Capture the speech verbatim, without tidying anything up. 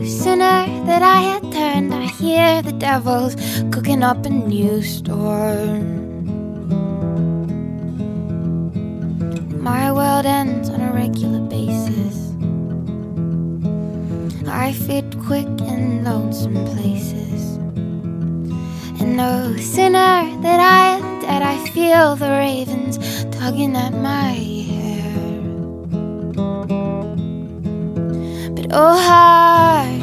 Sinner that I had turned, I hear the devil's cooking up a new storm. My world ends on a regular basis. I fit quick in lonesome places. And no sinner that I am dead, I feel the ravens tugging at my hair. But oh, how